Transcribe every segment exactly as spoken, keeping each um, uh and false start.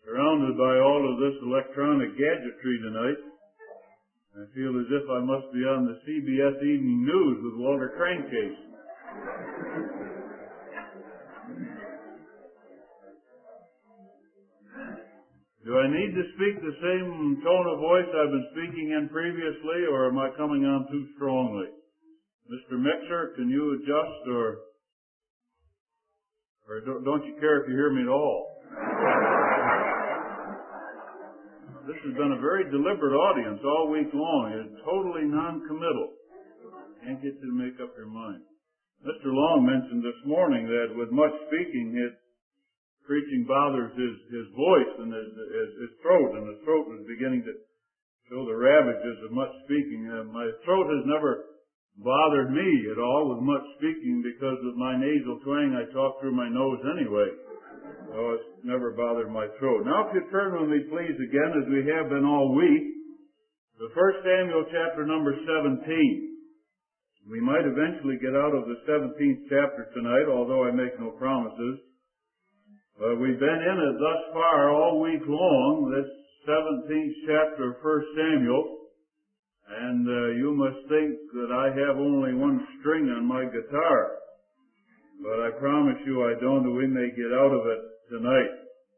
Surrounded by all of this electronic gadgetry tonight, I feel as if I must be on the C B S Evening News with Walter Crankcase. Do I need to speak the same tone of voice I've been speaking in previously, or am I coming on too strongly? Mister Mixer, can you adjust, or, or don't, don't you care if you hear me at all? This has been a very deliberate audience all week long. It's totally non-committal. Can't get you to make up your mind. Mister Long mentioned this morning that with much speaking, his preaching bothers his, his voice and his, his, his throat, and his throat was beginning to show the ravages of much speaking. Uh, my throat has never bothered me at all with much speaking because of my nasal twang. I talk through my nose anyway. So it's never bothered my throat. Now if you turn with me, please, again, as we have been all week, to First Samuel chapter number seventeen. We might eventually get out of the seventeenth chapter tonight, although I make no promises. But we've been in it thus far all week long, this seventeenth chapter of First Samuel. And uh, you must think that I have only one string on my guitar. But I promise you I don't, and we may get out of it tonight.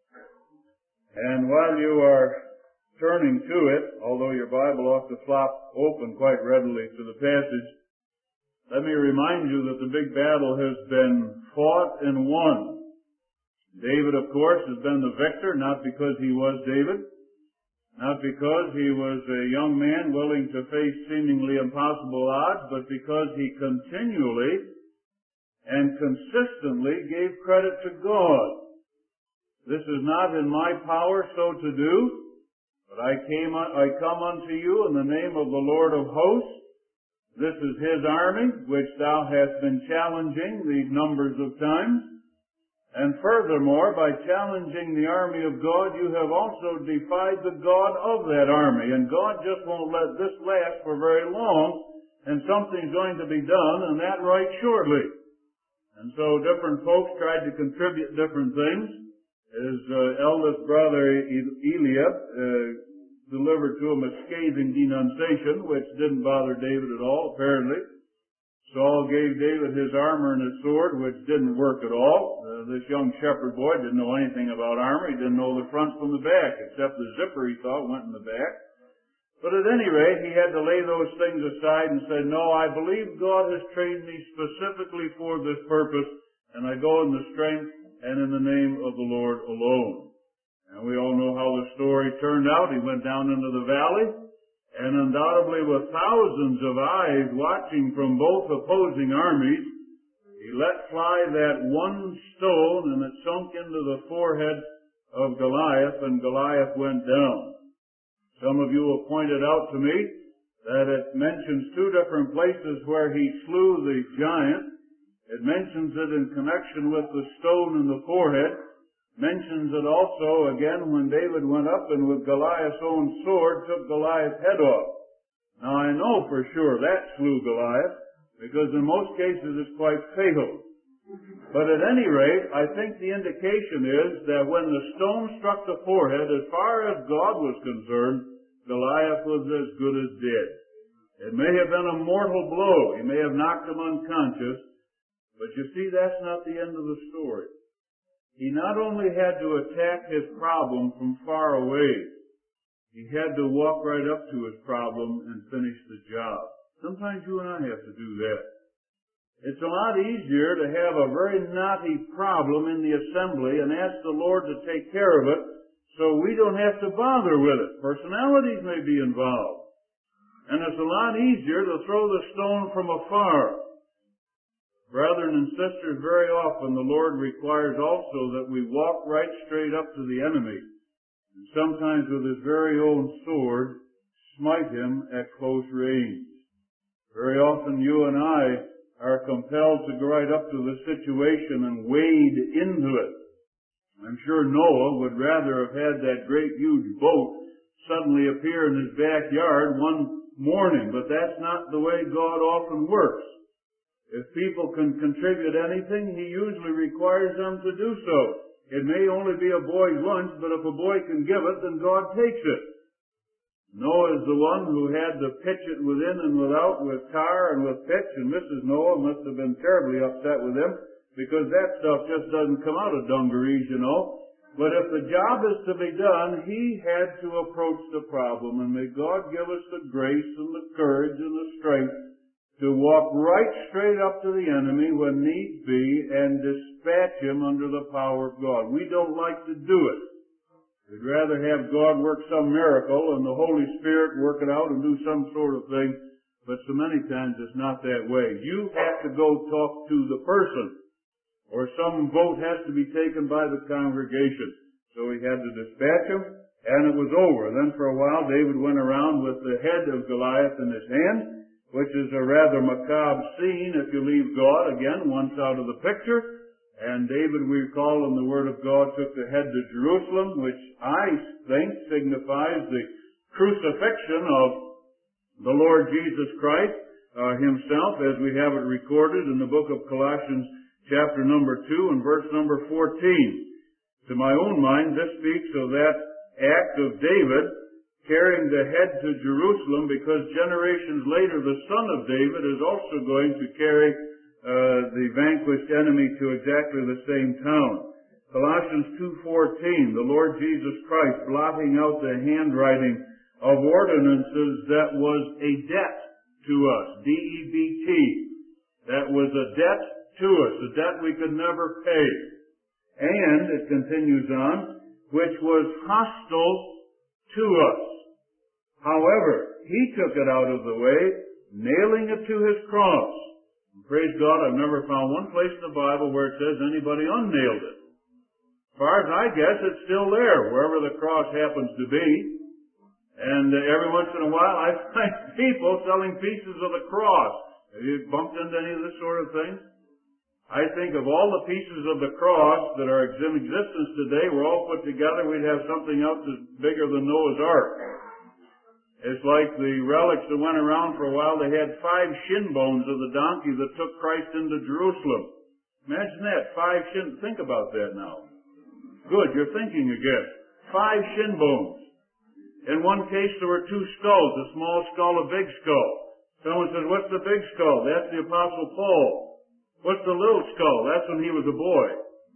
And while you are turning to it, although your Bible ought to flop open quite readily to the passage, let me remind you that the big battle has been fought and won. David, of course, has been the victor, not because he was David, not because he was a young man willing to face seemingly impossible odds, but because he continually and consistently gave credit to God. This is not in my power so to do, but I came, I come unto you in the name of the Lord of hosts. This is his army, which thou hast been challenging these numbers of times. And furthermore, by challenging the army of God, you have also defied the God of that army. And God just won't let this last for very long, and something's going to be done, and that right shortly. And so different folks tried to contribute different things. His uh, eldest brother Eliab uh, delivered to him a scathing denunciation, which didn't bother David at all, apparently. Saul gave David his armor and his sword, which didn't work at all. Uh, this young shepherd boy didn't know anything about armor. He didn't know the front from the back, except the zipper he thought went in the back. But at any rate, he had to lay those things aside and said, no, I believe God has trained me specifically for this purpose, and I go in the strength and in the name of the Lord alone. And we all know how the story turned out. He went down into the valley, and undoubtedly with thousands of eyes watching from both opposing armies, he let fly that one stone, and it sunk into the forehead of Goliath, and Goliath went down. Some of you have pointed out to me that it mentions two different places where he slew the giant. It mentions it in connection with the stone in the forehead. Mentions it also again when David went up and with Goliath's own sword took Goliath's head off. Now I know for sure that slew Goliath, because in most cases it's quite fatal. But at any rate, I think the indication is that when the stone struck the forehead, as far as God was concerned, Goliath was as good as dead. It may have been a mortal blow. He may have knocked him unconscious. But you see, that's not the end of the story. He not only had to attack his problem from far away, he had to walk right up to his problem and finish the job. Sometimes you and I have to do that. It's a lot easier to have a very knotty problem in the assembly and ask the Lord to take care of it so we don't have to bother with it. Personalities may be involved. And it's a lot easier to throw the stone from afar. Brethren and sisters, very often the Lord requires also that we walk right straight up to the enemy, and sometimes with his very own sword, smite him at close range. Very often you and I are compelled to go right up to the situation and wade into it. I'm sure Noah would rather have had that great huge boat suddenly appear in his backyard one morning, but that's not the way God often works. If people can contribute anything, he usually requires them to do so. It may only be a boy's lunch, but if a boy can give it, then God takes it. Noah is the one who had to pitch it within and without with tar and with pitch, and Missus Noah must have been terribly upset with him, because that stuff just doesn't come out of dungarees, you know. But if the job is to be done, he had to approach the problem, and may God give us the grace and the courage and the strength to walk right straight up to the enemy when need be and dispatch him under the power of God. We don't like to do it. We'd rather have God work some miracle and the Holy Spirit work it out and do some sort of thing, but so many times it's not that way. You have to go talk to the person, or some vote has to be taken by the congregation. So he had to dispatch him, and it was over. Then for a while David went around with the head of Goliath in his hand, which is a rather macabre scene if you leave God, again, once out of the picture. And David, we recall in the Word of God, took the head to Jerusalem, which I think signifies the crucifixion of the Lord Jesus Christ uh, himself, as we have it recorded in the book of Colossians chapter number two and verse number fourteen. To my own mind, this speaks of that act of David carrying the head to Jerusalem, because generations later the son of David is also going to carry uh, the vanquished enemy to exactly the same town. Colossians two fourteen, the Lord Jesus Christ blotting out the handwriting of ordinances that was a debt to us, D E B T. That was a debt to us, a debt we could never pay. And, it continues on, which was hostile to us. However, he took it out of the way, nailing it to his cross. And praise God, I've never found one place in the Bible where it says anybody unnailed it. As far as I guess, it's still there, wherever the cross happens to be. And uh, every once in a while, I find people selling pieces of the cross. Have you bumped into any of this sort of thing? I think of all the pieces of the cross that are in existence today, were all put together, we'd have something else that's bigger than Noah's Ark. It's like the relics that went around for a while. They had five shin bones of the donkey that took Christ into Jerusalem. Imagine that, five shin. Think about that now. Good, you're thinking again. Five shin bones. In one case, there were two skulls, a small skull, a big skull. Someone says, what's the big skull? That's the Apostle Paul. What's the little skull? That's when he was a boy.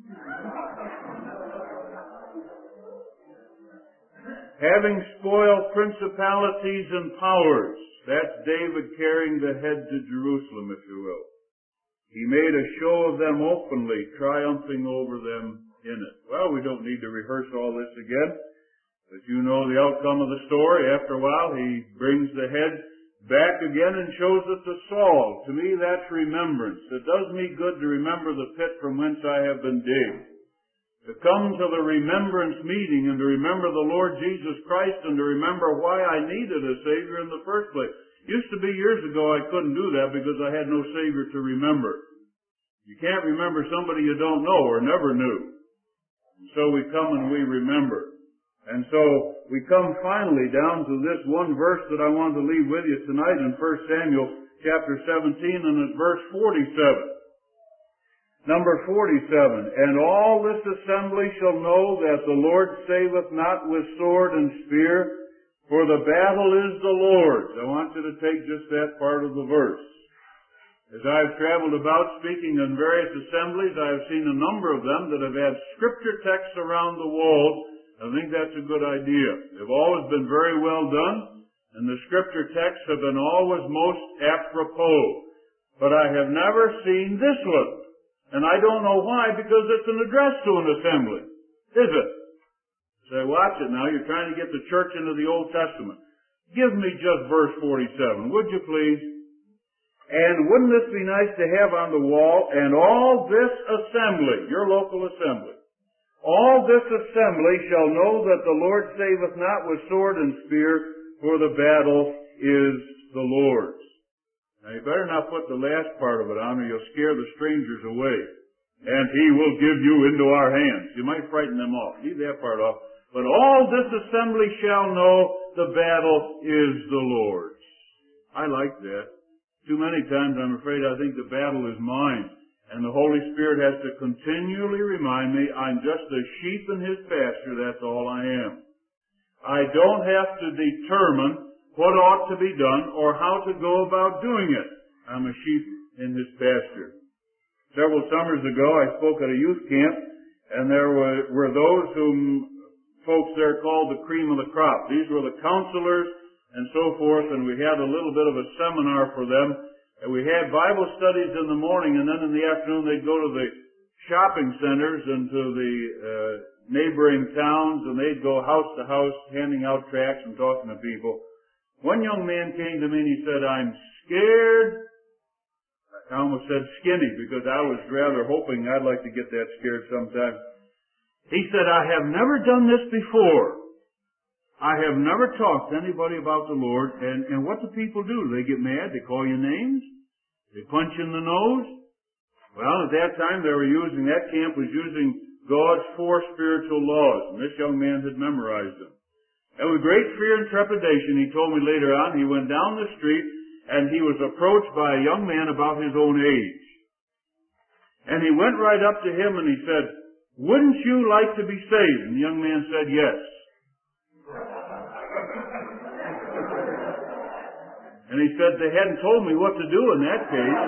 Having spoiled principalities and powers. That's David carrying the head to Jerusalem, if you will. He made a show of them openly, triumphing over them in it. Well, we don't need to rehearse all this again. But you know the outcome of the story. After a while, he brings the head back again and shows it to Saul. To me, that's remembrance. It does me good to remember the pit from whence I have been digged. To come to the remembrance meeting and to remember the Lord Jesus Christ and to remember why I needed a Savior in the first place. Used to be years ago I couldn't do that because I had no Savior to remember. You can't remember somebody you don't know or never knew. So we come and we remember. And so we come finally down to this one verse that I want to leave with you tonight in First Samuel chapter seventeen, and it's verse forty-seven. Number forty-seven. And all this assembly shall know that the Lord saveth not with sword and spear, for the battle is the Lord's. I want you to take just that part of the verse. As I've traveled about speaking in various assemblies, I have seen a number of them that have had scripture texts around the walls. I think that's a good idea. They've always been very well done, and the scripture texts have been always most apropos. But I have never seen this one. And I don't know why, because it's an address to an assembly. Is it? Say, watch it now. You're trying to get the church into the Old Testament. Give me just verse forty-seven, would you please? And wouldn't this be nice to have on the wall? And all this assembly, your local assembly, all this assembly shall know that the Lord saveth not with sword and spear, for the battle is the Lord's. Now you better not put the last part of it on, or you'll scare the strangers away. And he will give you into our hands. You might frighten them off. Leave that part off. But all this assembly shall know the battle is the Lord's. I like that. Too many times I'm afraid I think the battle is mine. And the Holy Spirit has to continually remind me I'm just a sheep in His pasture, that's all I am. I don't have to determine what ought to be done or how to go about doing it. I'm a sheep in His pasture. Several summers ago I spoke at a youth camp, and there were, were those whom folks there called the cream of the crop. These were the counselors and so forth, and we had a little bit of a seminar for them. And we had Bible studies in the morning, and then in the afternoon they'd go to the shopping centers and to the uh, neighboring towns, and they'd go house to house handing out tracts and talking to people. One young man came to me and he said, I'm scared. I almost said skinny because I was rather hoping I'd like to get that scared sometime. He said, I have never done this before. I have never talked to anybody about the Lord, and, and what do people do? They get mad, they call you names, they punch you in the nose. Well, at that time they were using, that camp was using God's four spiritual laws, and this young man had memorized them. And with great fear and trepidation, he told me later on, he went down the street, and he was approached by a young man about his own age. And he went right up to him and he said, wouldn't you like to be saved? And the young man said, yes. And he said, they hadn't told me what to do in that case.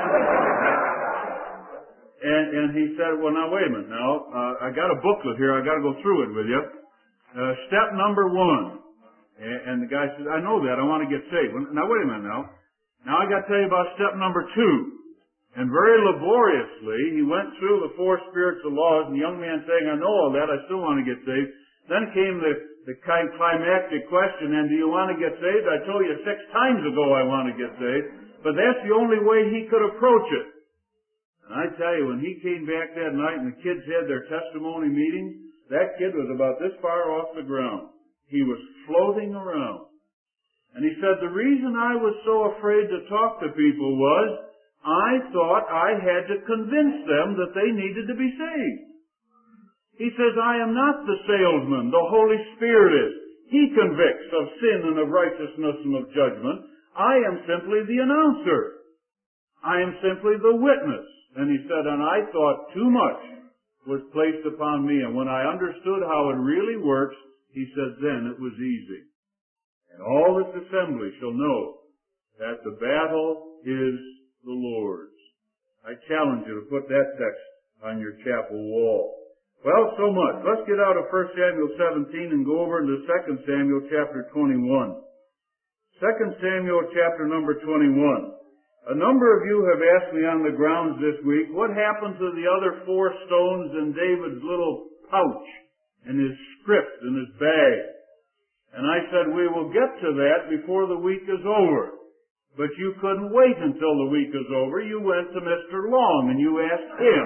And, and he said, well, now, wait a minute. Now, uh, I got a booklet here. I got to go through it with you. Uh, step number one. And, and the guy said, I know that. I want to get saved. Well, now, wait a minute now. Now, I got to tell you about step number two. And very laboriously, he went through the four spiritual laws, and the young man saying, I know all that. I still want to get saved. Then came the The kind climactic question, and do you want to get saved? I told you six times ago I want to get saved, but that's the only way he could approach it. And I tell you, when he came back that night and the kids had their testimony meetings, that kid was about this far off the ground. He was floating around. And he said, the reason I was so afraid to talk to people was I thought I had to convince them that they needed to be saved. He says, I am not the salesman. The Holy Spirit is. He convicts of sin and of righteousness and of judgment. I am simply the announcer. I am simply the witness. And he said, and I thought too much was placed upon me. And when I understood how it really works, he said, then it was easy. And all this assembly shall know that the battle is the Lord's. I challenge you to put that text on your chapel wall. Well, so much. Let's get out of First Samuel seventeen and go over into Second Samuel chapter twenty-one. Second Samuel chapter number twenty-one. A number of you have asked me on the grounds this week, what happened to the other four stones in David's little pouch, in his script, in his bag? And I said, we will get to that before the week is over. But you couldn't wait until the week is over. You went to Mister Long and you asked him.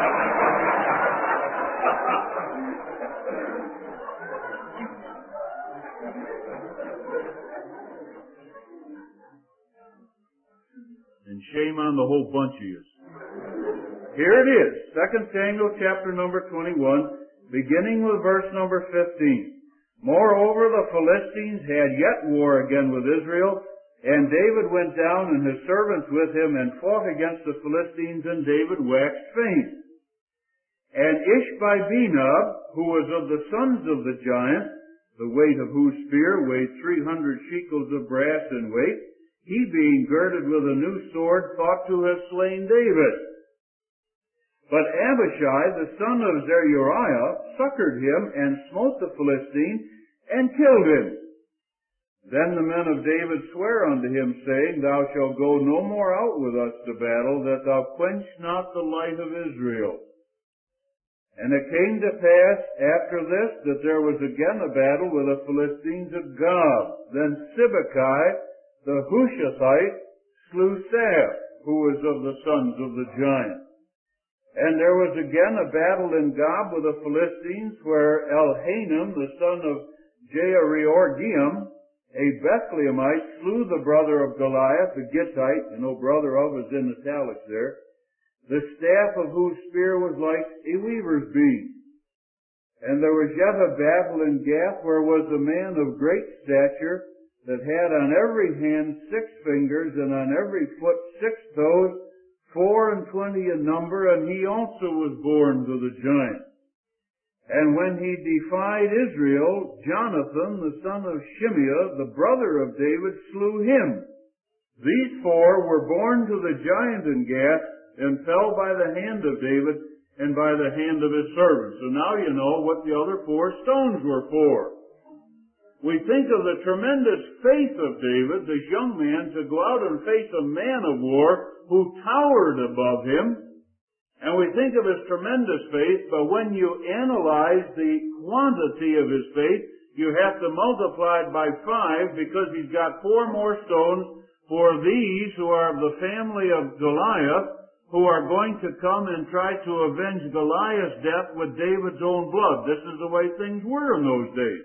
And shame on the whole bunch of you. Here it is, Second Samuel chapter number twenty-one, beginning with verse number fifteen. Moreover, the Philistines had yet war again with Israel, and David went down and his servants with him and fought against the Philistines, and David waxed faint. And Ishbi-benob, who was of the sons of the giant, the weight of whose spear weighed three hundred shekels of brass in weight, he being girded with a new sword, thought to have slain David. But Abishai, the son of Zeruiah, succored him and smote the Philistine and killed him. Then the men of David sware unto him, saying, Thou shalt go no more out with us to battle, that thou quench not the light of Israel. And it came to pass after this that there was again a battle with the Philistines at Gob. Then Sibbecai the Hushathite slew Saph, who was of the sons of the giant. And there was again a battle in Gob with the Philistines, where Elhanan, the son of Jehoiargim, a Bethlehemite, slew the brother of Goliath, the Gittite, you know, brother of is in italics there, the staff of whose spear was like a weaver's beam. And there was yet a battle in Gath, where was a man of great stature, that had on every hand six fingers, and on every foot six toes, four and twenty in number, and he also was born to the giant. And when he defied Israel, Jonathan, the son of Shimeah, the brother of David, slew him. These four were born to the giant in Gath, and fell by the hand of David and by the hand of his servants. So now you know what the other four stones were for. We think of the tremendous faith of David, this young man, to go out and face a man of war who towered above him. And we think of his tremendous faith, but when you analyze the quantity of his faith, you have to multiply it by five, because he's got four more stones for these who are of the family of Goliath, who are going to come and try to avenge Goliath's death with David's own blood. This is the way things were in those days.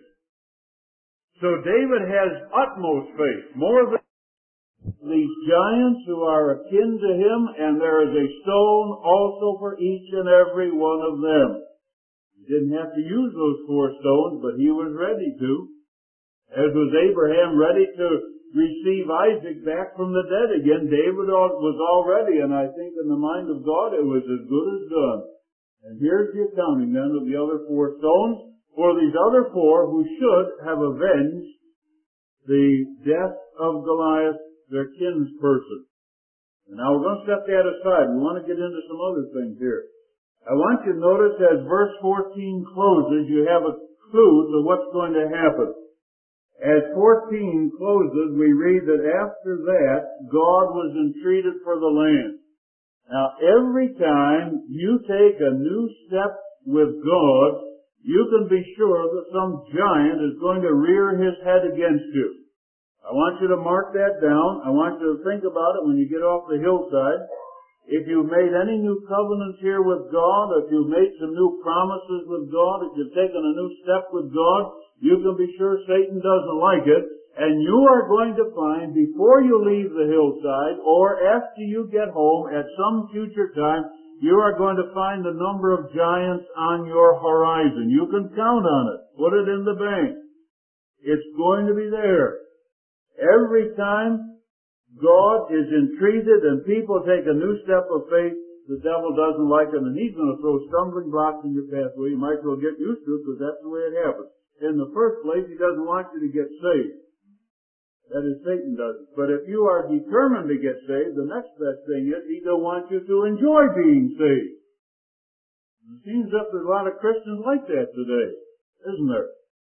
So David has utmost faith, more than these giants who are akin to him, and there is a stone also for each and every one of them. He didn't have to use those four stones, but he was ready to. As was Abraham ready to receive Isaac back from the dead again, David was already, and I think in the mind of God it was as good as done. And here's the accounting then of the other four stones for these other four who should have avenged the death of Goliath, their kinsperson. And now we're going to set that aside. We want to get into some other things here. I want you to notice as verse fourteen closes, you have a clue to what's going to happen. As fourteen closes, we read that after that, God was entreated for the land. Now, every time you take a new step with God, you can be sure that some giant is going to rear his head against you. I want you to mark that down. I want you to think about it when you get off the hillside. If you've made any new covenants here with God, if you've made some new promises with God, if you've taken a new step with God, you can be sure Satan doesn't like it. And you are going to find, before you leave the hillside, or after you get home at some future time, you are going to find the number of giants on your horizon. You can count on it. Put it in the bank. It's going to be there. Every time God is entreated and people take a new step of faith, the devil doesn't like it, and he's going to throw stumbling blocks in your pathway. You might as well get used to it, because that's the way it happens. In the first place, he doesn't want you to get saved. That is, Satan doesn't. But if you are determined to get saved, the next best thing is he don't want you to enjoy being saved. It seems that there's a lot of Christians like that today, isn't there?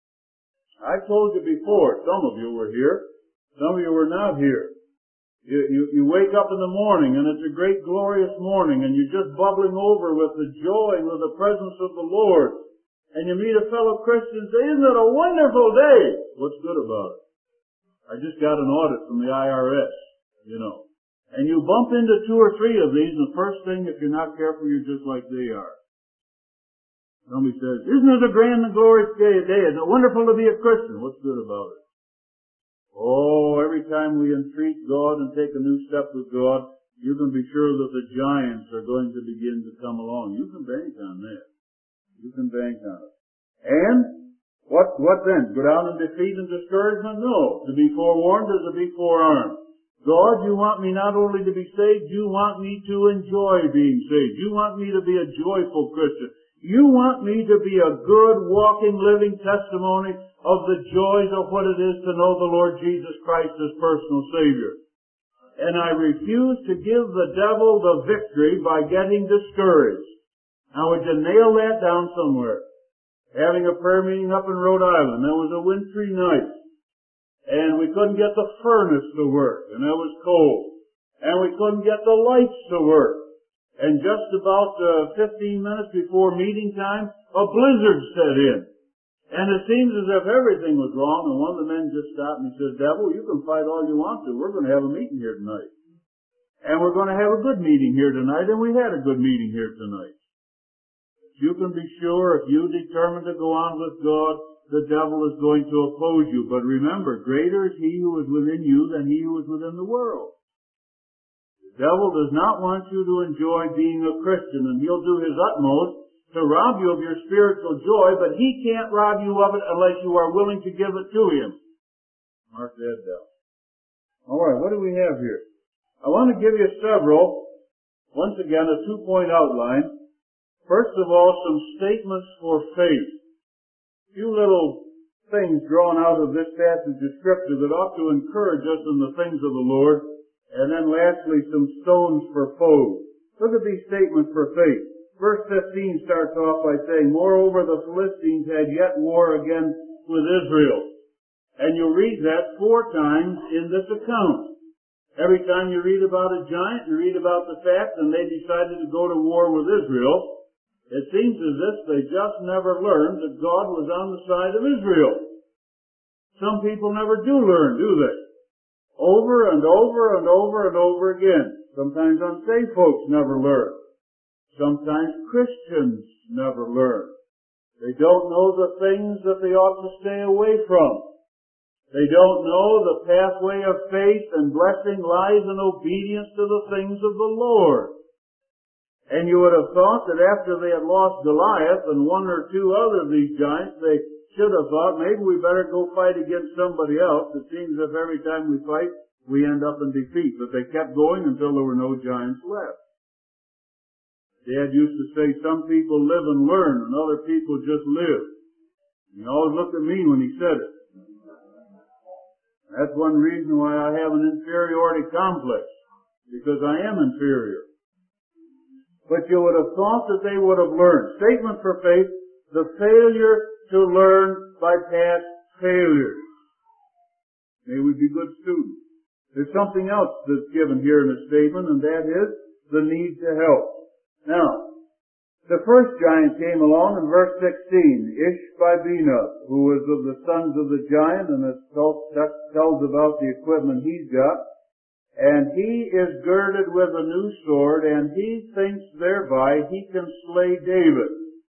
I told you before, some of you were here, some of you were not here. You, you, you wake up in the morning, and it's a great glorious morning, and you're just bubbling over with the joy and with the presence of the Lord. And you meet a fellow Christian and say, "Isn't it a wonderful day?" What's good about it? I just got an audit from the I R S, you know. And you bump into two or three of these, and the first thing, if you're not careful, you're just like they are. Somebody says, "Isn't it a grand and glorious day? Isn't it wonderful to be a Christian?" What's good about it? Oh, every time we entreat God and take a new step with God, you can be sure that the giants are going to begin to come along. You can bank on that. You can bank on it. And what, what then? Go down in defeat and discouragement? No. To be forewarned is to be forearmed. God, you want me not only to be saved, you want me to enjoy being saved. You want me to be a joyful Christian. You want me to be a good, walking, living testimony of the joys of what it is to know the Lord Jesus Christ as personal Savior. And I refuse to give the devil the victory by getting discouraged. Now, would you nail that down somewhere? Having a prayer meeting up in Rhode Island, there was a wintry night, and we couldn't get the furnace to work, and it was cold, and we couldn't get the lights to work. And just about uh, fifteen minutes before meeting time, a blizzard set in. And it seems as if everything was wrong, and one of the men just stopped and said, "Devil, you can fight all you want to. We're going to have a meeting here tonight. And we're going to have a good meeting here tonight," and we had a good meeting here tonight. You can be sure if you determine to go on with God, the devil is going to oppose you. But remember, greater is he who is within you than he who is within the world. The devil does not want you to enjoy being a Christian, and he'll do his utmost to rob you of your spiritual joy, but he can't rob you of it unless you are willing to give it to him. Mark that down. All right, what do we have here? I want to give you several Once again, a two-point outline. First of all, some statements for faith. A few little things drawn out of this passage of Scripture that ought to encourage us in the things of the Lord. And then lastly, some stones for foes. Look at these statements for faith. Verse fifteen starts off by saying, moreover, the Philistines had yet war again with Israel. And you'll read that four times in this account. Every time you read about a giant, you read about the fact and they decided to go to war with Israel, it seems as if they just never learned that God was on the side of Israel. Some people never do learn, do they? Over and over and over and over again. Sometimes unsaved folks never learn. Sometimes Christians never learn. They don't know the things that they ought to stay away from. They don't know the pathway of faith and blessing lies in obedience to the things of the Lord. And you would have thought that after they had lost Goliath and one or two other of these giants, they should have thought, maybe we better go fight against somebody else. It seems as if every time we fight, we end up in defeat. But they kept going until there were no giants left. Dad used to say, some people live and learn, and other people just live. He always looked at me when he said it. That's one reason why I have an inferiority complex, because I am inferior. But you would have thought that they would have learned. Statement for faith, the failure to learn by past failures. May we be good students. There's something else that's given here in the statement, and that is the need to help. Now, the first giant came along in verse sixteen, Ishbi-Benob, who was of the sons of the giant, and it tells about the equipment he's got. And he is girded with a new sword, and he thinks thereby he can slay David.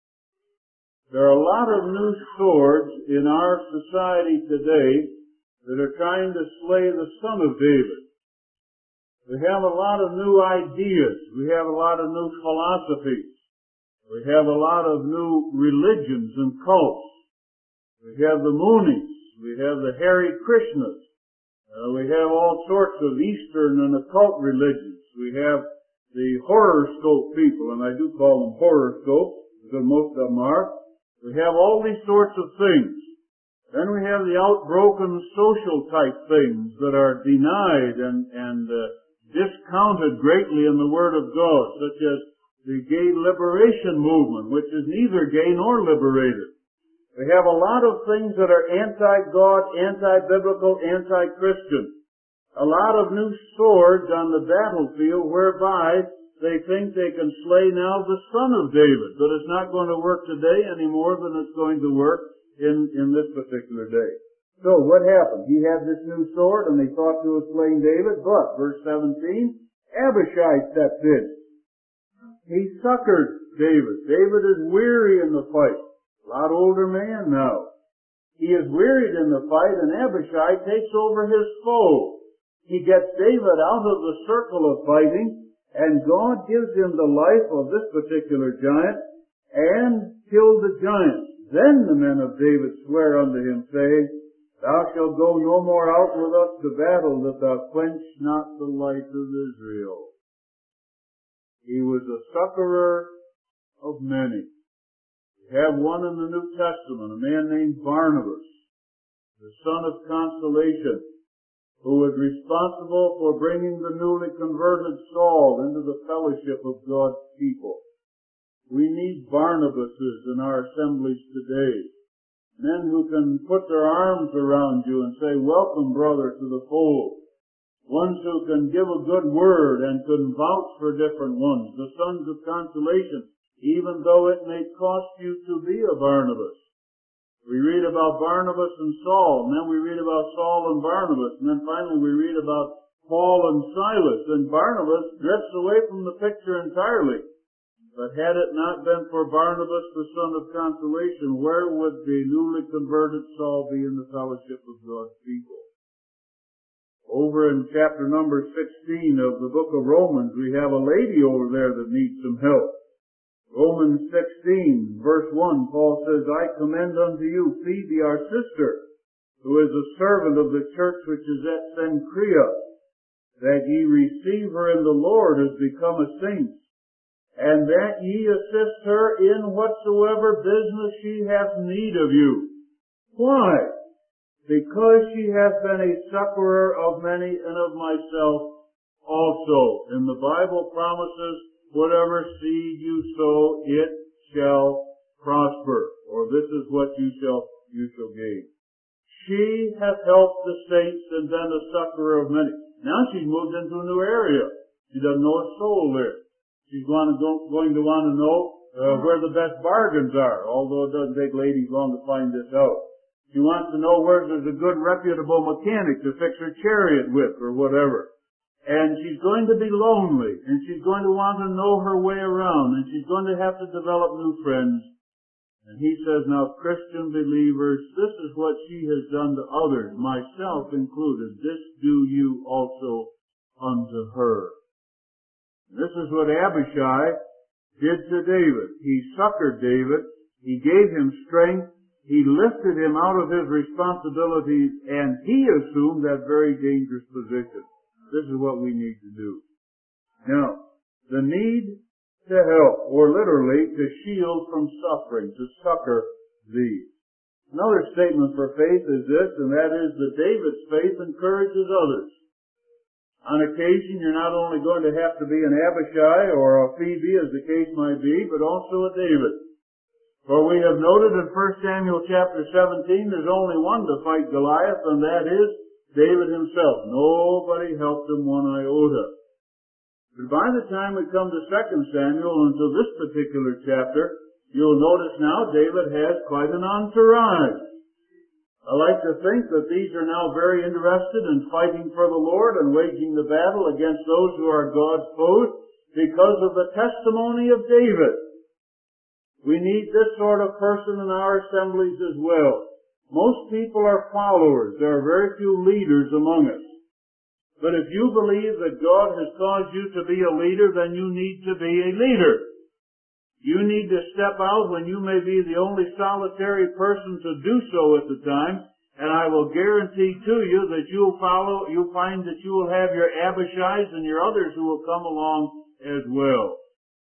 There are a lot of new swords in our society today that are trying to slay the son of David. We have a lot of new ideas. We have a lot of new philosophies. We have a lot of new religions and cults. We have the Moonies. We have the Hare Krishnas. Uh, we have all sorts of Eastern and occult religions. We have the horoscope people, and I do call them horoscopes, because most of them are. We have all these sorts of things. Then we have the outbroken social type things that are denied and, and uh, discounted greatly in the Word of God, such as the gay liberation movement, which is neither gay nor liberated. We have a lot of things that are anti-God, anti-biblical, anti-Christian. A lot of new swords on the battlefield whereby they think they can slay now the son of David, but it's not going to work today any more than it's going to work in, in this particular day. So what happened? He had this new sword and they thought to have slain David, but, verse seventeen, Abishai steps in. He succored David. David is weary in the fight. A lot older man now. He is wearied in the fight, and Abishai takes over his foe. He gets David out of the circle of fighting, and God gives him the life of this particular giant, and killed the giant. Then the men of David swear unto him, saying, Thou shalt go no more out with us to battle, that thou quench not the light of Israel. He was a succorer of many. We have one in the New Testament, a man named Barnabas, the son of consolation, who was responsible for bringing the newly converted Saul into the fellowship of God's people. We need Barnabases in our assemblies today. Men who can put their arms around you and say, welcome, brother, to the fold. Ones who can give a good word and can vouch for different ones. The sons of consolation, even though it may cost you to be a Barnabas. We read about Barnabas and Saul, and then we read about Saul and Barnabas, and then finally we read about Paul and Silas. And Barnabas drifts away from the picture entirely. But had it not been for Barnabas, the son of consolation, where would the newly converted Saul be in the fellowship of God's people? Over in chapter number sixteen of the book of Romans, we have a lady over there that needs some help. Romans sixteen, verse one, Paul says, I commend unto you Phoebe, our sister, who is a servant of the church which is at Cenchrea, that ye receive her in the Lord as become a saint, and that ye assist her in whatsoever business she hath need of you. Why? Because she hath been a succorer of many and of myself also. And the Bible promises, whatever seed you sow, it shall prosper, or this is what you shall you shall gain. She hath helped the saints and been a succorer of many. Now she's moved into a new area. She doesn't know a soul there. She's going to, go, going to want to know uh, where the best bargains are, although it doesn't take ladies long to find this out. She wants to know where there's a good, reputable mechanic to fix her chariot with or whatever. And she's going to be lonely, and she's going to want to know her way around, and she's going to have to develop new friends. And he says, now, Christian believers, this is what she has done to others, myself included. This do you also unto her. This is what Abishai did to David. He succored David. He gave him strength. He lifted him out of his responsibilities, and he assumed that very dangerous position. This is what we need to do. Now, the need to help, or literally to shield from suffering, to succor these. Another statement for faith is this, and that is that David's faith encourages others. On occasion, you're not only going to have to be an Abishai or a Phoebe, as the case might be, but also a David. For we have noted in First Samuel chapter seventeen, there's only one to fight Goliath, and that is David himself. Nobody helped him one iota. But by the time we come to Second Samuel and to this particular chapter, you'll notice now David has quite an entourage. I like to think that these are now very interested in fighting for the Lord and waging the battle against those who are God's foes because of the testimony of David. We need this sort of person in our assemblies as well. Most people are followers. There are very few leaders among us. But if you believe that God has caused you to be a leader, then you need to be a leader. You need to step out when you may be the only solitary person to do so at the time, and I will guarantee to you that you'll follow, you'll find that you will have your Abishais and your others who will come along as well.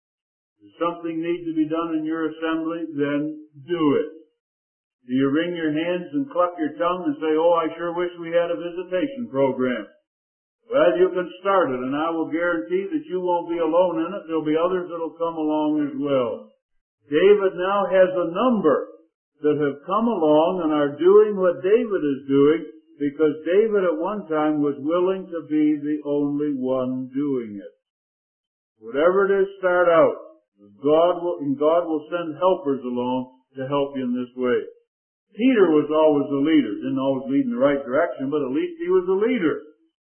If something needs to be done in your assembly, then do it. Do you wring your hands and cluck your tongue and say, oh, I sure wish we had a visitation program? Well, you can start it, and I will guarantee that you won't be alone in it. There'll be others that will come along as well. David now has a number that have come along and are doing what David is doing, because David at one time was willing to be the only one doing it. Whatever it is, start out. God will, and God will send helpers along to help you in this way. Peter was always the leader. Didn't always lead in the right direction, but at least he was a leader.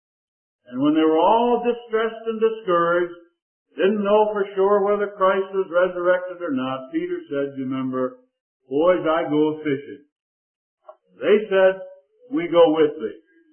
And when they were all distressed and discouraged, didn't know for sure whether Christ was resurrected or not, Peter said, you remember, boys, I go fishing. They said, we go with thee.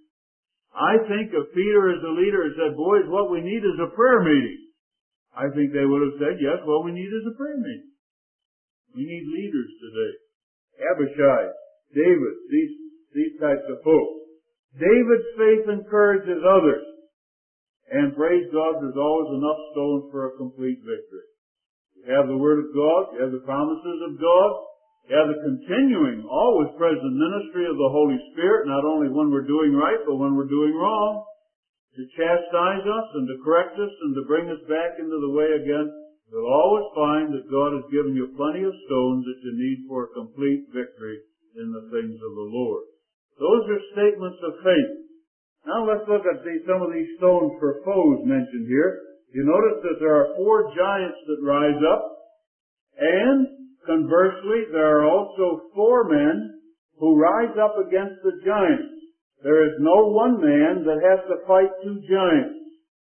I think if Peter as a leader had said, boys, what we need is a prayer meeting, I think they would have said, yes, what we need is a prayer meeting. We need leaders today. Abishai, David, these, these types of folks. David's faith encourages others. And praise God, there's always enough stones for a complete victory. You have the Word of God, you have the promises of God, you have the continuing, always present ministry of the Holy Spirit, not only when we're doing right, but when we're doing wrong, to chastise us and to correct us and to bring us back into the way again. You'll always find that God has given you plenty of stones that you need for a complete victory in the things of the Lord. Those are statements of faith. Now let's look at the, some of these stones for foes mentioned here. You notice that there are four giants that rise up, and conversely, there are also four men who rise up against the giants. There is no one man that has to fight two giants.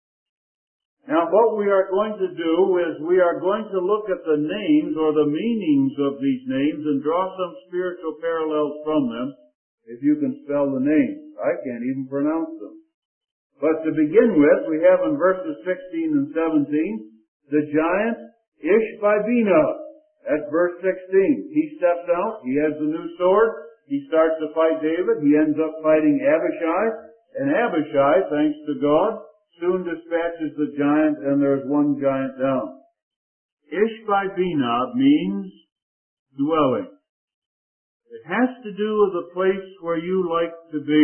Now what we are going to do is we are going to look at the names or the meanings of these names and draw some spiritual parallels from them, if you can spell the names. I can't even pronounce them. But to begin with, we have in verses sixteen and seventeen, the giant Ishbi-benob. That's verse sixteen. He steps out, he has the new sword, he starts to fight David, he ends up fighting Abishai, and Abishai, thanks to God, soon dispatches the giant, and there's one giant down. Ishbi Benob means dwelling. It has to do with the place where you like to be.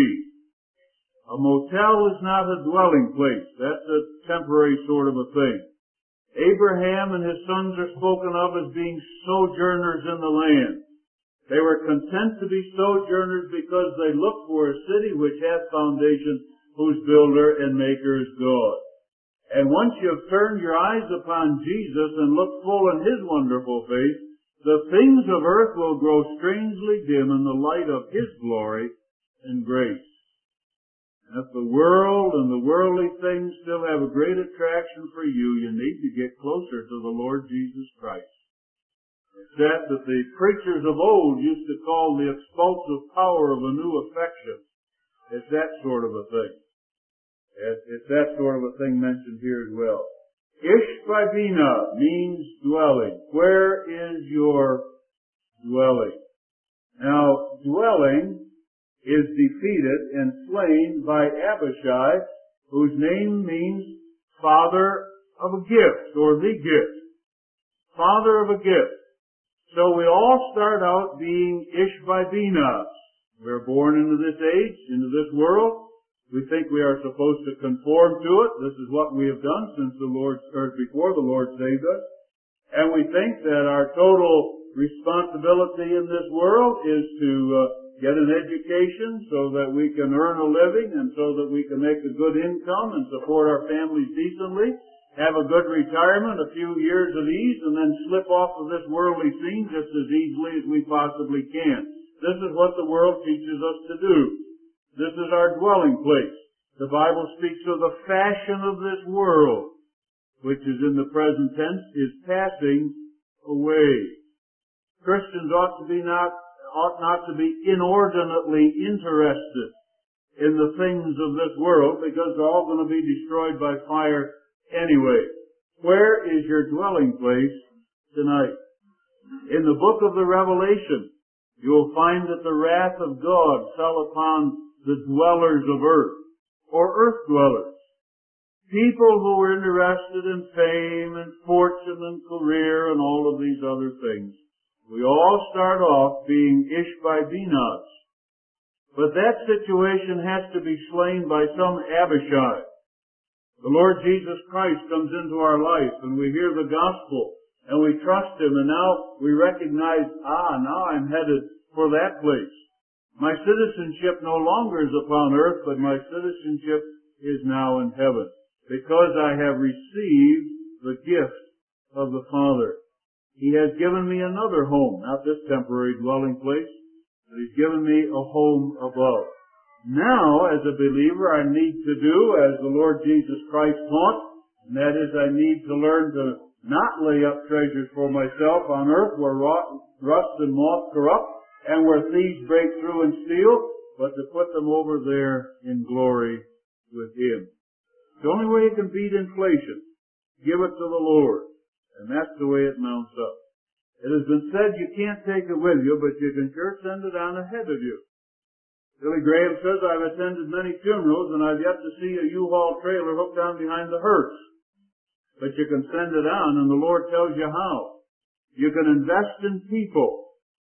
A motel is not a dwelling place. That's a temporary sort of a thing. Abraham and his sons are spoken of as being sojourners in the land. They were content to be sojourners because they looked for a city which hath foundation, whose builder and maker is God. And once you have turned your eyes upon Jesus and looked full in His wonderful face, the things of earth will grow strangely dim in the light of His glory and grace. And if the world and the worldly things still have a great attraction for you, you need to get closer to the Lord Jesus Christ. It's that that the preachers of old used to call the expulsive power of a new affection. It's that sort of a thing. It's that sort of a thing mentioned here as well. Ishbi Benob means dwelling. Where is your dwelling? Now, dwelling is defeated and slain by Abishai, whose name means father of a gift, or the gift. Father of a gift. So we all start out being Ishbi Benobs. We're born into this age, into this world. We think we are supposed to conform to it. This is what we have done since the Lord, or before the Lord saved us. And we think that our total responsibility in this world is to uh, get an education so that we can earn a living and so that we can make a good income and support our families decently, have a good retirement, a few years of ease, and then slip off of this worldly scene just as easily as we possibly can. This is what the world teaches us to do. This is our dwelling place. The Bible speaks of the fashion of this world, which is in the present tense, is passing away. Christians ought to be not, ought not to be inordinately interested in the things of this world, because they're all going to be destroyed by fire anyway. Where is your dwelling place tonight? In the book of the Revelation, you will find that the wrath of God fell upon the dwellers of earth, or earth dwellers. People who were interested in fame and fortune and career and all of these other things. We all start off being Ishbi Benobs. But that situation has to be slain by some Abishai. The Lord Jesus Christ comes into our life and we hear the gospel and we trust Him, and now we recognize, ah, now I'm headed for that place. My citizenship no longer is upon earth, but my citizenship is now in heaven, because I have received the gift of the Father. He has given me another home, not this temporary dwelling place, but He's given me a home above. Now, as a believer, I need to do as the Lord Jesus Christ taught, and that is I need to learn to not lay up treasures for myself on earth where rust and moth corrupt, and where thieves break through and steal, but to put them over there in glory with Him. The only way you can beat inflation, give it to the Lord. And that's the way it mounts up. It has been said you can't take it with you, but you can sure send it on ahead of you. Billy Graham says, I've attended many funerals and I've yet to see a U-Haul trailer hooked on behind the hearse. But you can send it on, and the Lord tells you how. You can invest in people,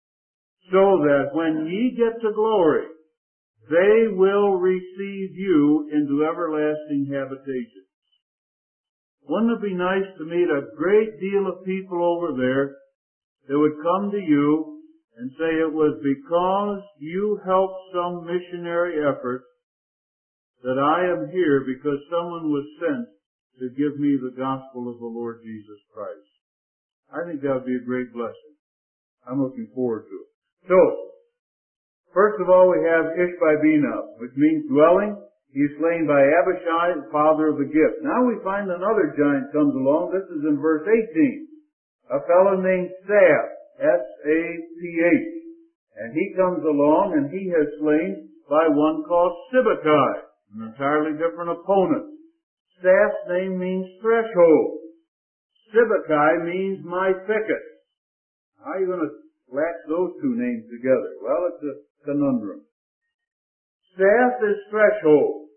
so that when ye get to glory, they will receive you into everlasting habitations. Wouldn't it be nice to meet a great deal of people over there that would come to you and say it was because you helped some missionary effort that I am here, because someone was sent to give me the gospel of the Lord Jesus Christ. I think that would be a great blessing. I'm looking forward to it. So, first of all, we have Ishbi Benob, which means dwelling. He's slain by Abishai, the father of the gift. Now we find another giant comes along. This is in verse eighteen. A fellow named Saph, S A P H. And he comes along, and he has slain by one called Sibbecai, an entirely different opponent. Saph's name means threshold. Sibbecai means my thicket. How are you going to latch those two names together? Well, it's a conundrum. Saph is threshold.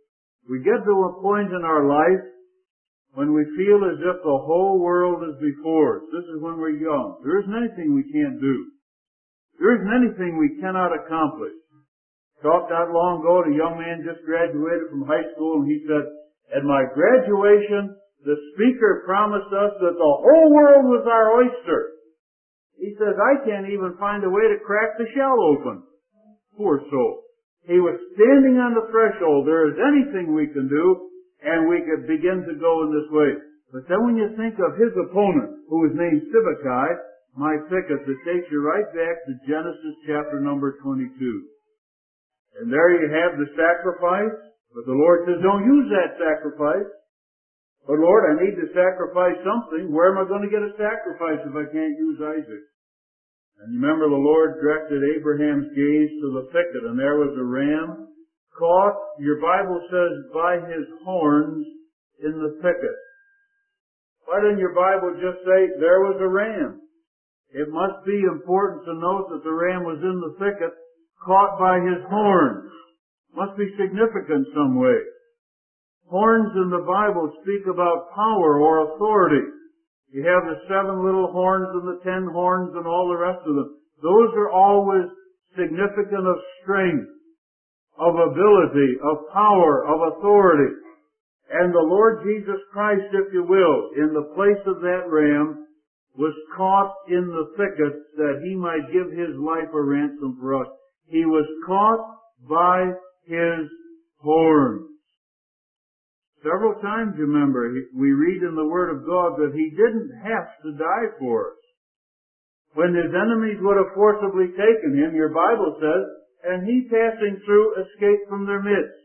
We get to a point in our life when we feel as if the whole world is before us. This is when we're young. There isn't anything we can't do. There isn't anything we cannot accomplish. Talked not long ago to a young man just graduated from high school, and he said, at my graduation, the speaker promised us that the whole world was our oyster. He says, I can't even find a way to crack the shell open. Poor soul. He was standing on the threshold. There is anything we can do, and we could begin to go in this way. But then when you think of his opponent, who was named Sibbecai, my thicket, it takes you right back to Genesis chapter number twenty-two. And there you have the sacrifice, but the Lord says, don't use that sacrifice. But Lord, I need to sacrifice something. Where am I going to get a sacrifice if I can't use Isaac? And remember, the Lord directed Abraham's gaze to the thicket, and there was a ram caught, your Bible says, by his horns in the thicket. Why didn't your Bible just say, there was a ram? It must be important to note that the ram was in the thicket, caught by his horns. Must be significant some way. Horns in the Bible speak about power or authority. You have the seven little horns and the ten horns and all the rest of them. Those are always significant of strength, of ability, of power, of authority. And the Lord Jesus Christ, if you will, in the place of that ram, was caught in the thicket that he might give his life a ransom for us. He was caught by his horns. Several times, remember, we read in the Word of God that he didn't have to die for us. When his enemies would have forcibly taken him, your Bible says, and he passing through escaped from their midst.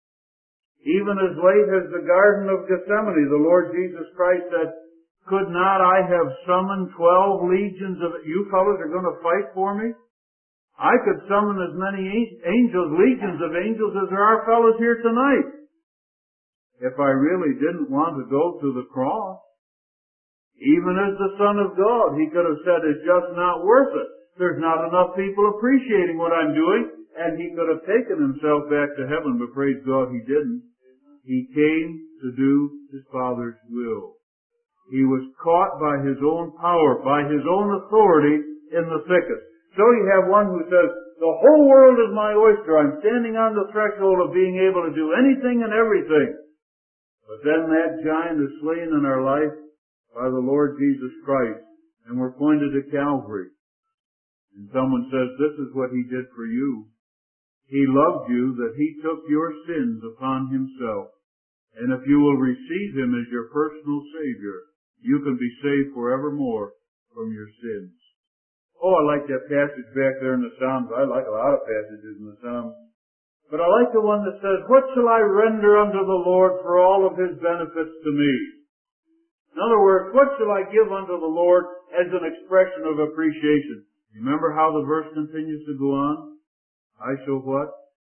Even as late as the Garden of Gethsemane, the Lord Jesus Christ said, could not I have summoned twelve legions of, you fellows are going to fight for me? I could summon as many angels, legions of angels as there are fellows here tonight. If I really didn't want to go to the cross, even as the Son of God, he could have said, it's just not worth it. There's not enough people appreciating what I'm doing, and he could have taken himself back to heaven, but praise God, he didn't. He came to do his Father's will. He was caught by his own power, by his own authority in the thicket. So you have one who says, the whole world is my oyster. I'm standing on the threshold of being able to do anything and everything. But then that giant is slain in our life by the Lord Jesus Christ, and we're pointed to Calvary. And someone says, this is what he did for you. He loved you that he took your sins upon himself. And if you will receive him as your personal Savior, you can be saved forevermore from your sins. Oh, I like that passage back there in the Psalms. I like a lot of passages in the Psalms. But I like the one that says, what shall I render unto the Lord for all of his benefits to me? In other words, what shall I give unto the Lord as an expression of appreciation? Remember how the verse continues to go on? I shall what?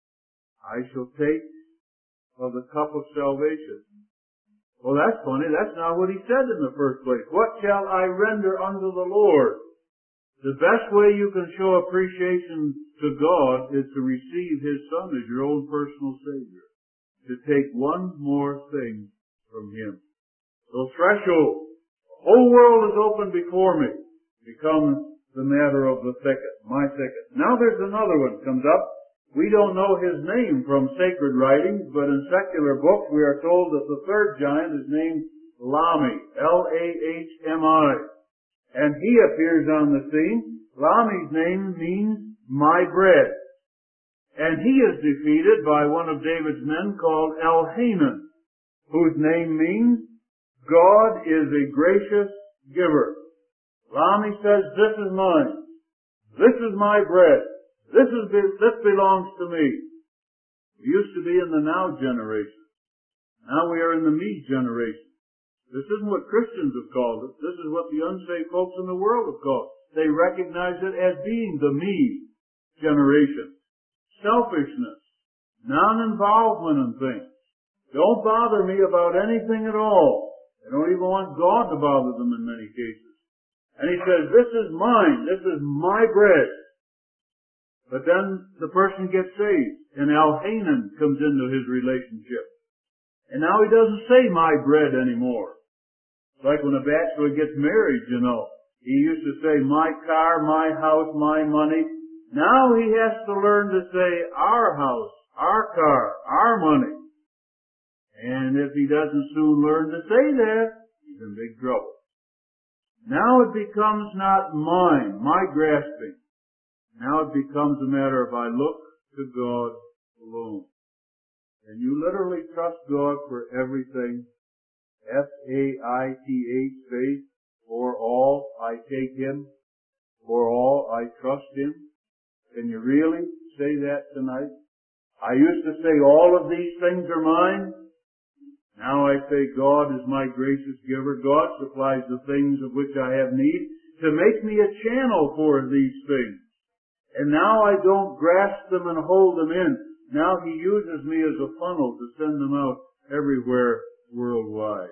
I shall take of the cup of salvation. Well, that's funny. That's not what he said in the first place. What shall I render unto the Lord? The best way you can show appreciation to God is to receive his Son as your own personal Savior. To take one more thing from him. So threshold, the whole world is open before me, becomes the matter of the thicket, my thicket. Now there's another one comes up. We don't know his name from sacred writings, but in secular books we are told that the third giant is named Lami, L A H M I. And he appears on the scene. Lami's name means my bread. And he is defeated by one of David's men called Elhanan, whose name means God is a gracious giver. Lami says, this is mine. This is my bread. This is this belongs to me. We used to be in the now generation. Now we are in the me generation. This isn't what Christians have called it. This is what the unsaved folks in the world have called it. They recognize it as being the me generation. Selfishness. Non-involvement in things. Don't bother me about anything at all. They don't even want God to bother them in many cases. And he says, this is mine. This is my bread. But then the person gets saved, and Elhanan comes into his relationship. And now he doesn't say my bread anymore. It's like when a bachelor gets married, you know. He used to say my car, my house, my money. Now he has to learn to say our house, our car, our money. And if he doesn't soon learn to say that, he's in big trouble. Now it becomes not mine, my grasping. Now it becomes a matter of I look to God alone. And you literally trust God for everything. F A I T H, faith. For all I take Him. For all I trust Him. Can you really say that tonight? I used to say all of these things are mine. Now I say God is my gracious giver. God supplies the things of which I have need to make me a channel for these things. And now I don't grasp them and hold them in. Now He uses me as a funnel to send them out everywhere worldwide.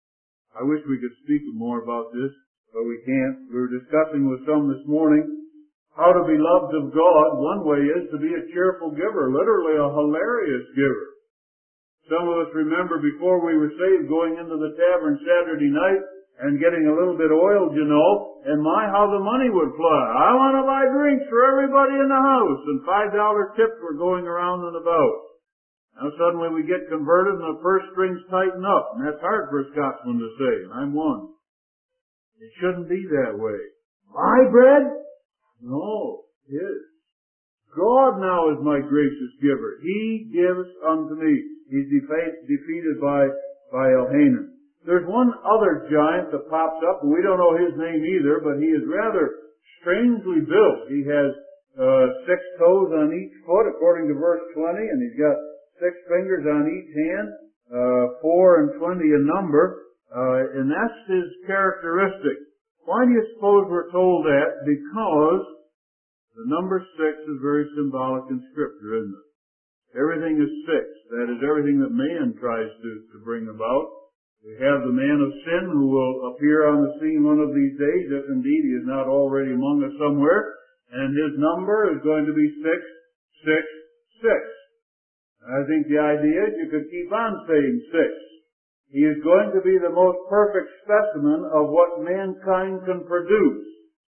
I wish we could speak more about this, but we can't. We were discussing with some this morning how to be loved of God. One way is to be a cheerful giver, literally a hilarious giver. Some of us remember before we were saved going into the tavern Saturday night and getting a little bit oiled, you know, and my, how the money would fly. I want to buy drinks for everybody in the house, and five dollar tips were going around and about. Now suddenly we get converted and the purse strings tighten up, and that's hard for a Scotsman to say, and I'm one. It shouldn't be that way. My bread? No, His. God now is my gracious giver. He gives unto me. He's defeated by, by Elhanan. There's one other giant that pops up, and we don't know his name either, but he is rather strangely built. He has uh, six toes on each foot, according to verse twenty, and he's got six fingers on each hand, uh, four and twenty in number, uh, and that's his characteristic. Why do you suppose we're told that? Because the number six is very symbolic in Scripture, isn't it? Everything is six. That is everything that man tries to, to bring about. We have the man of sin who will appear on the scene one of these days, if indeed he is not already among us somewhere, and his number is going to be six, six, six. I think the idea is you could keep on saying six. He is going to be the most perfect specimen of what mankind can produce.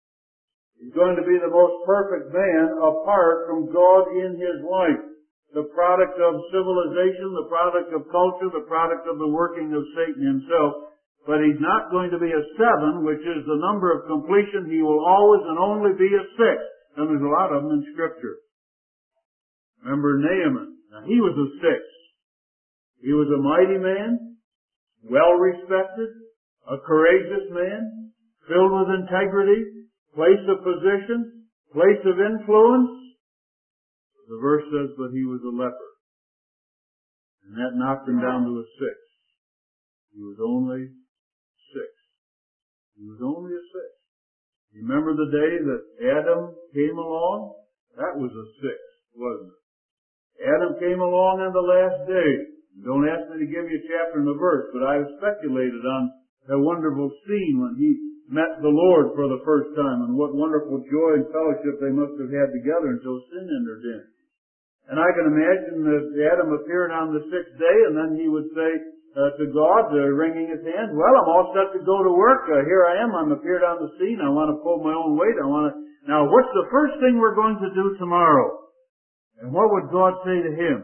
He's going to be the most perfect man apart from God in his life. The product of civilization, the product of culture, the product of the working of Satan himself. But he's not going to be a seven, which is the number of completion. He will always and only be a six. And there's a lot of them in Scripture. Remember Naaman. Now, he was a six. He was a mighty man, well-respected, a courageous man, filled with integrity, place of position, place of influence. The verse says that he was a leper. And that knocked him down to a six. He was only six. He was only a six. You remember the day that Adam came along? That was a six, wasn't it? Adam came along on the last day. Don't ask me to give you a chapter and a verse, but I have speculated on that wonderful scene when he met the Lord for the first time, and what wonderful joy and fellowship they must have had together until sin entered in. And I can imagine that Adam appeared on the sixth day, and then he would say uh, to God, uh, wringing his hands, well, I'm all set to go to work. Uh, here I am. I'm appeared on the scene. I want to pull my own weight. I want to. Now, what's the first thing we're going to do tomorrow? And what would God say to him?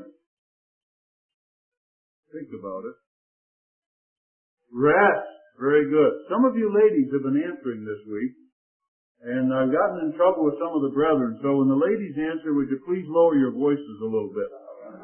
Think about it. Rest. Very good. Some of you ladies have been answering this week, and I've gotten in trouble with some of the brethren. So when the ladies answer, would you please lower your voices a little bit?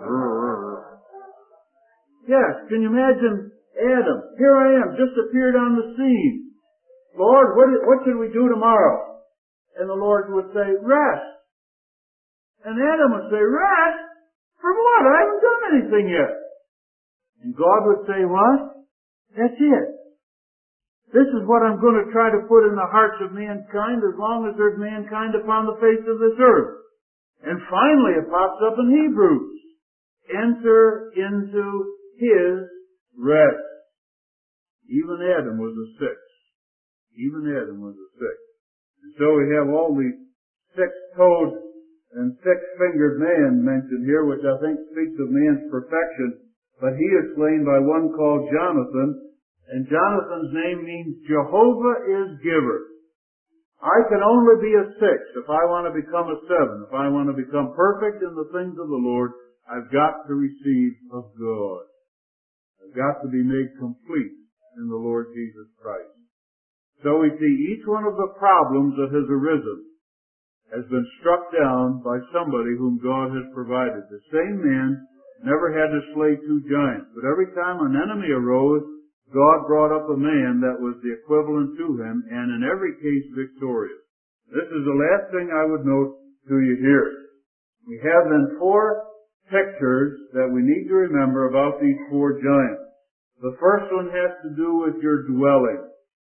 Yes, can you imagine Adam? Here I am, just appeared on the scene. Lord, what, what should we do tomorrow? And the Lord would say, rest. And Adam would say, rest? From what? I haven't done anything yet. And God would say, what? That's it. This is what I'm going to try to put in the hearts of mankind as long as there's mankind upon the face of this earth. And finally it pops up in Hebrews. Enter into His rest. Even Adam was a six. Even Adam was a six. And so we have all these six-toed and six-fingered man mentioned here, which I think speaks of man's perfection. but he is slain by one called Jonathan, and Jonathan's name means Jehovah is giver. I can only be a six if I want to become a seven. If I want to become perfect in the things of the Lord, I've got to receive of God. I've got to be made complete in the Lord Jesus Christ. So we see each one of the problems that has arisen has been struck down by somebody whom God has provided. The same man never had to slay two giants, but every time an enemy arose, God brought up a man that was the equivalent to him, and in every case victorious. This is the last thing I would note to you here. We have then four pictures that we need to remember about these four giants. The first one has to do with your dwelling.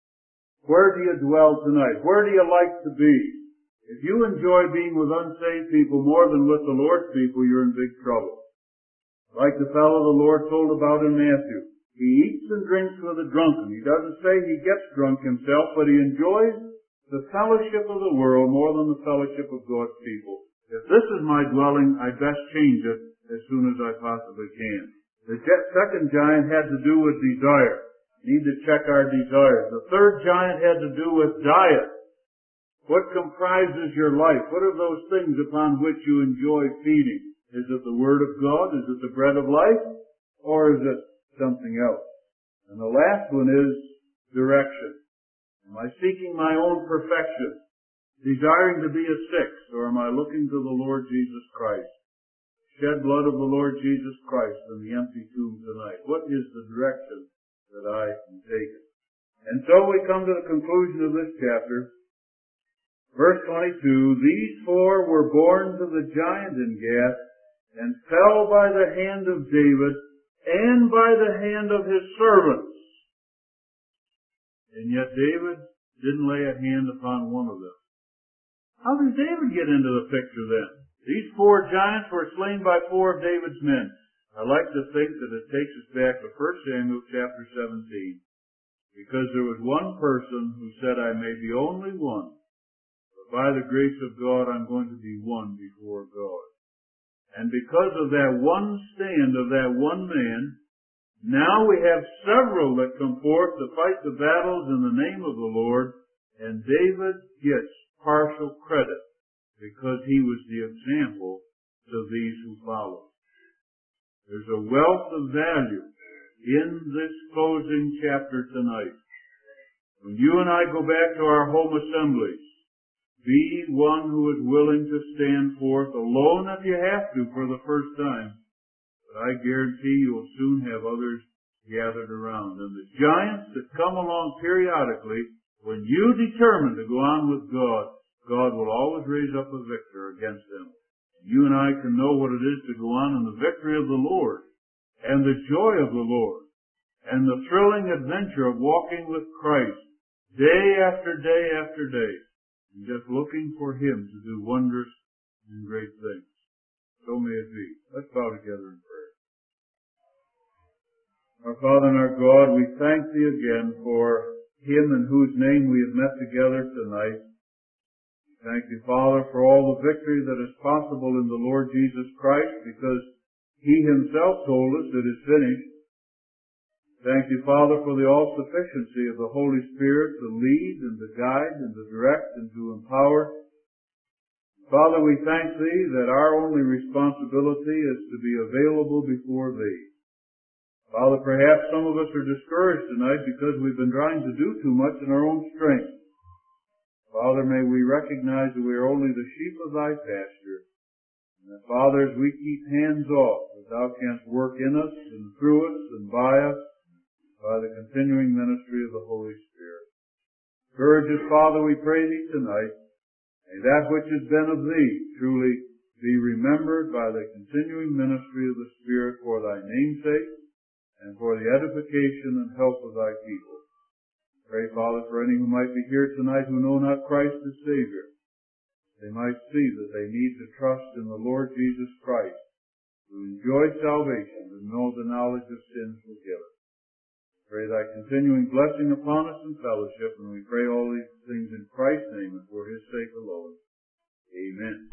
Where do you dwell tonight? Where do you like to be? If you enjoy being with unsaved people more than with the Lord's people, you're in big trouble. Like the fellow the Lord told about in Matthew. He eats and drinks with the drunken. He doesn't say he gets drunk himself, but he enjoys the fellowship of the world more than the fellowship of God's people. If this is my dwelling, I best change it as soon as I possibly can. The second giant had to do with desire. We need to check our desires. The third giant had to do with diet. What comprises your life? What are those things upon which you enjoy feeding? Is it the Word of God? Is it the bread of life? Or is it something else? And the last one is direction. Am I seeking my own perfection, desiring to be a six, or am I looking to the Lord Jesus Christ? Shed blood of the Lord Jesus Christ in the empty tomb tonight. What is the direction that I am taking? And so we come to the conclusion of this chapter. Verse twenty-two, these four were born to the giant in Gath, and fell by the hand of David, and by the hand of his servants. And yet David didn't lay a hand upon one of them. How does David get into the picture then? These four giants were slain by four of David's men. I like to think that it takes us back to First Samuel chapter seventeen. Because there was one person who said, I may be only one, but by the grace of God I'm going to be one before God. And because of that one stand of that one man, now we have several that come forth to fight the battles in the name of the Lord, and David gets partial credit because he was the example to these who follow. There's a wealth of value in this closing chapter tonight. When you and I go back to our home assemblies, be one who is willing to stand forth alone if you have to for the first time. But I guarantee you'll soon have others gathered around. And the giants that come along periodically, when you determine to go on with God, God will always raise up a victor against them. You and I can know what it is to go on in the victory of the Lord, and the joy of the Lord, and the thrilling adventure of walking with Christ day after day after day. And just looking for Him to do wondrous and great things. So may it be. Let's bow together in prayer. Our Father and our God, we thank Thee again for Him in whose name we have met together tonight. Thank Thee, Father, for all the victory that is possible in the Lord Jesus Christ, because He Himself told us it is finished. Thank you, Father, for the all-sufficiency of the Holy Spirit to lead and to guide and to direct and to empower. Father, we thank Thee that our only responsibility is to be available before Thee. Father, perhaps some of us are discouraged tonight because we've been trying to do too much in our own strength. Father, may we recognize that we are only the sheep of Thy pasture. And that, Father, as we keep hands off, that Thou canst work in us and through us and by us, by the continuing ministry of the Holy Spirit. Encourage us, Father, we pray Thee tonight. May that which has been of Thee truly be remembered by the continuing ministry of the Spirit for Thy name's sake and for the edification and help of Thy people. Pray, Father, for any who might be here tonight who know not Christ as Savior. They might see that they need to trust in the Lord Jesus Christ, to enjoy salvation and know the knowledge of sins forgiven. Pray Thy continuing blessing upon us in fellowship, and we pray all these things in Christ's name and for His sake alone. Amen.